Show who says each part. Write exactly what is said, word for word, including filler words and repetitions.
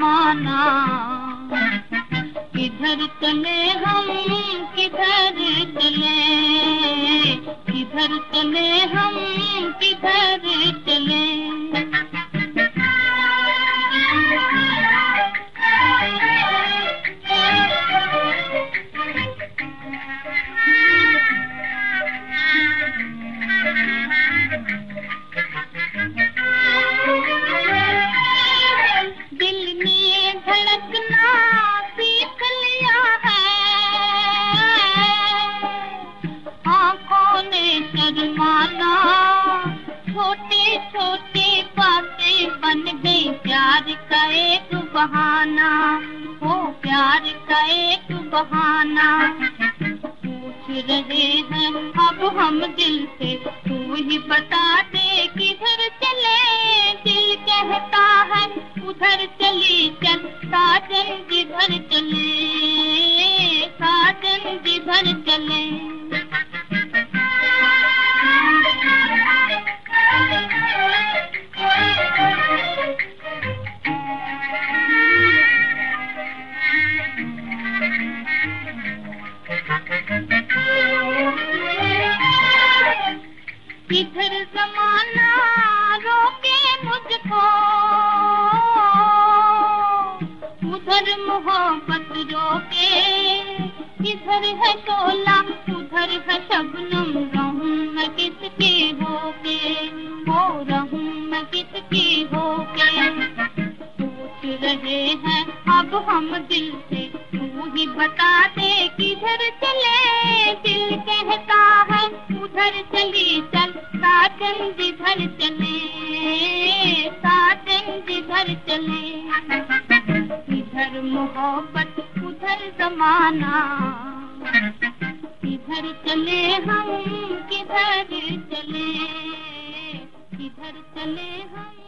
Speaker 1: जमाना। किधर चले हम किधर चले, किधर चले हम किधर चले। छोटी छोटी बातें बन गई प्यार का एक बहाना, हो प्यार का एक बहाना। पूछ रहे हैं अब हम दिल से, तू ही बता दे किधर चले। दिल कहता है उधर चली चल, साजन जिधर चले, साजन जिधर चले। इधर ज़माना रोके मुझको, उधर मोहब्बत रोके। इधर है शोला उधर है शबनम, रहूं मैं किसकी होके, हो रहूं मैं किसकी होके। पूछ रहे हैं अब हम दिल से, तू ही बता दे किधर चले। दिल कहता है उधर चली चल, साजन जिधर चले, साजन जिधर चले। इधर मोहब्बत उधर जमाना, किधर चले हम किधर चले, किधर चले हम।